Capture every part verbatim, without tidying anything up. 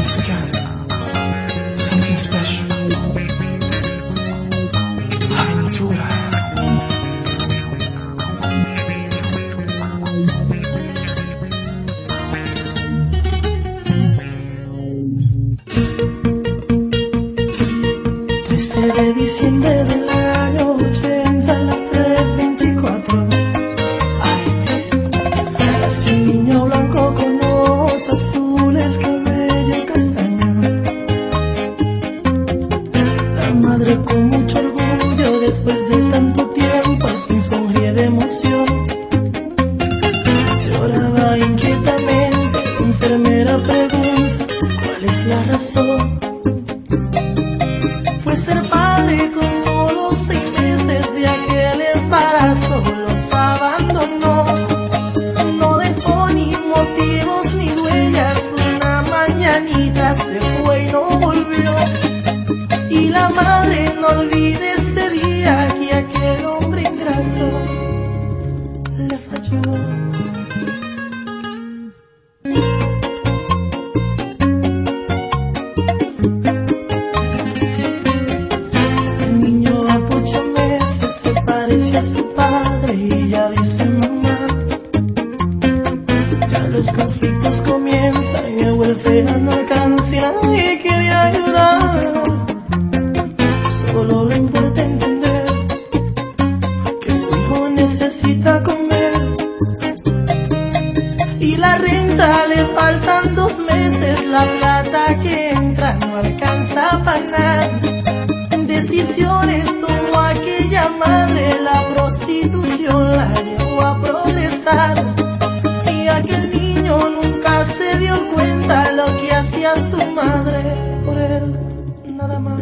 once again, something special. Aventura. trece de diciembre del año ochenta a las tres veinticuatro. Nació un niño blanco con ojos azules, cabello castaño. La madre con mucho orgullo, después de tanto tiempo, al fin sonríe de emoción. Lloraba inquietamente, la enfermera pregunta cuál es la razón. Pues ser padre con solo seis meses de aquel embarazo los abandonó. No dejó ni motivos ni huellas, una mañanita se fue y no volvió. Y la madre no olvide ese día que aquel hombre ingrato le falló. Se parece a su padre y ella dice mamá. Ya los conflictos comienzan y el welfare no alcanza y nadie quiere ayudar. Solo le importa entender que su hijo necesita comer. Y la renta le faltan dos meses, la plata que entra no alcanza para nada. Decisiones tomó aquella madre, la prostitución la llevó a progresar. Y aquel niño nunca se dio cuenta lo que hacía su madre por él, nada más.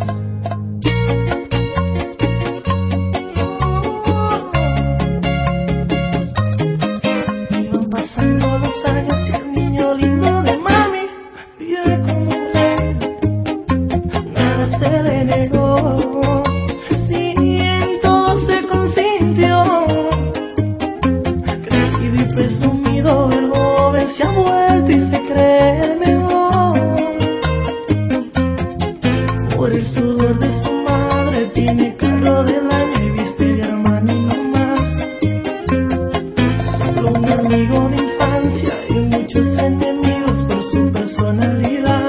Iban pasando los años y el niño lindo de mami vive como él. Nada se le negó. Sí, en todo se consintió. Creído y presumido, el joven se ha vuelto y se cree el mejor. Por el sudor de su madre tiene carro del año y viste de hermano y no más. Solo un amigo de infancia y muchos enemigos por su personalidad.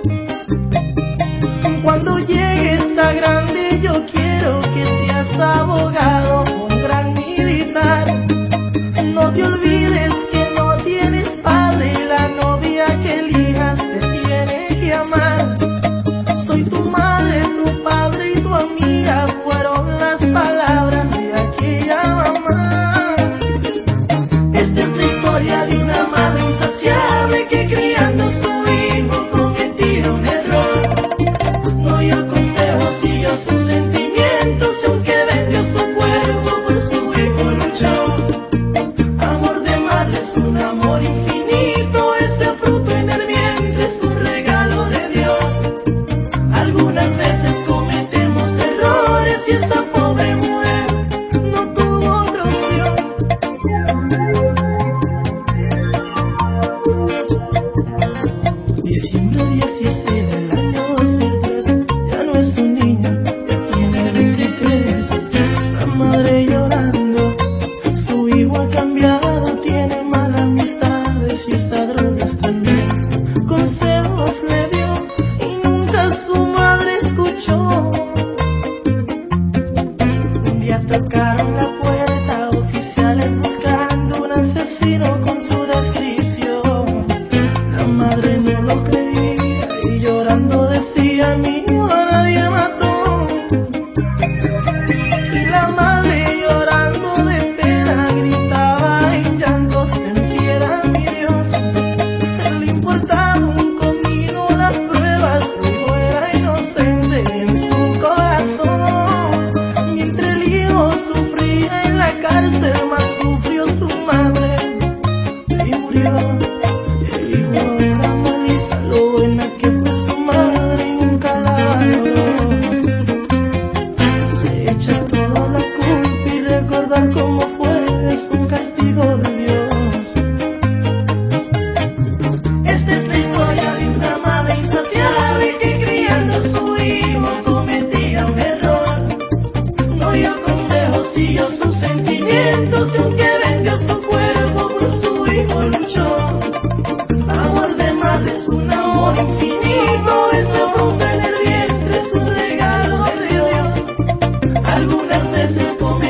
Cuando llegue esta grande yo quiero que seas abogado, un gran militar. No te olvides que no tienes padre y la novia que elijas te tiene que amar. Soy tu madre, tu padre y tu amiga, fueron las palabras de aquella mamá. Esta es la historia de una madre insaciable que criando a su hijo cometió un error. No dio consejos, siguió sus sentimientos y aunque vendió su cuerpo por su hijo luchó. Amor de madre es un amor infinito, ese fruto en el vientre es un regalo de Dios. Algunas veces cometemos errores y esta pobre mujer no tuvo otra opción. Diciembre dieciséis del año dos mil tres, ya no es un niño, ya tiene veintitrés. La madre llorando, su hijo ha cambiado, tiene malas amistades y usa drogas también. Consejos le dio y nunca su madre escuchó. Un día tocaron la puerta, oficiales buscando un asesino con su descripción. La madre no lo creía y llorando decía: mi hijo a nadie mató. Y la madre llorando de pena gritaba en llantos: ten piedad, mi Dios. Le importaba un comino las pruebas, su hijo era inocente en su corazón. Mientras el hijo sufría en la cárcel, más sufrió su madre y murió. Lo buena que fue su madre y nunca la valoró. Se echa toda la culpa y recordar cómo fue es un castigo de Dios. Esta es la historia de una madre revolución que vendió su cuerpo por su hijo luchó. Amor de madre es un amor infinito, esa fruta en el vientre es un regalo de Dios. Algunas veces come